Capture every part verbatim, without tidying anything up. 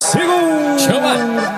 Segura! Chama!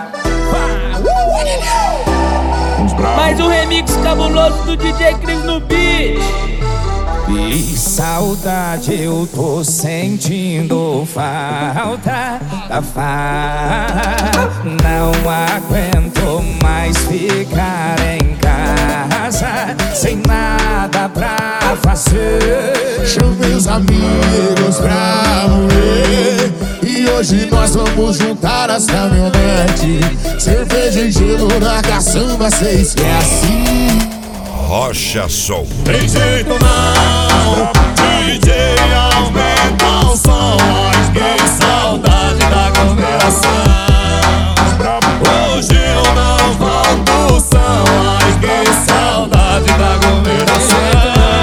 Mais um remix cabuloso do D J Cris no beat. E saudade eu tô sentindo falta da farra. Não aguento mais ficar em casa sem nada pra fazer. Chamei os amigos pra morrer e hoje nós vamos juntar as caminhonetes. Cerveja e gelo na caçamba, cê esquece. Rocha Som. Tem jeito não, D J aumenta o som. Ai, que saudade da aglomeração. Hoje eu não volto o som. Ai, que saudade da aglomeração.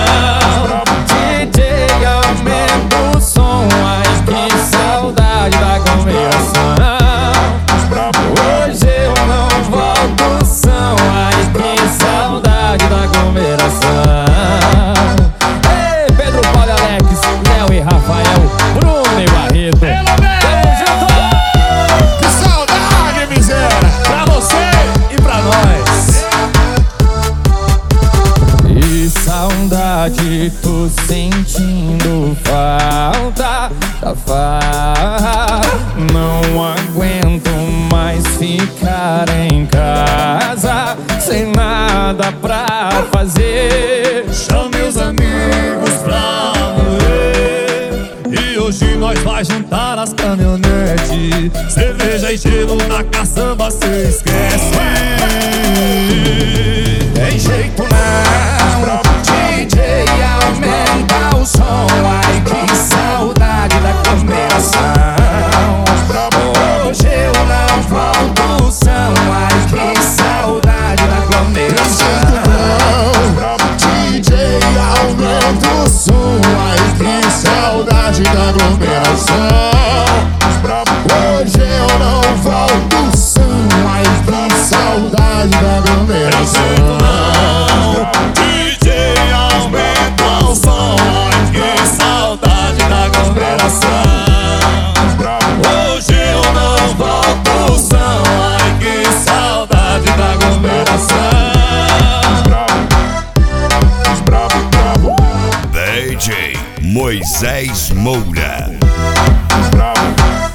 D J aumenta o som, ai que saudade da aglomeração. Hoje eu não volto o som, ai que saudade da aglomeração. Ei, Pedro, Paulo, Alex, Léo e Rafael, Bruno e Barreto. Tamo junto! Que saudade, miséria, pra você e pra nós. E saudade, tô sentindo falta da farra. Não aguento mais ficar em casa sem nada pra fazer. Chame os amigos pra morrer e hoje nós vai juntar as caminhonetes. Cerveja e gelo na caçamba, cê esquece. Tem jeito não, D J aumenta o som. Ai que saudade da aglomeração. Hoje eu não volto o som. Ai que saudade da aglomeração. D J aumenta o som. Ai, que saudade da aglomeração. Hoje eu não volto o som. Ai, que saudade da aglomeração. D J aumenta o som. Ai, que saudade da aglomeração. Hoje eu não volto o som. Ai, que saudade da aglomeração. D J Moisés Moura.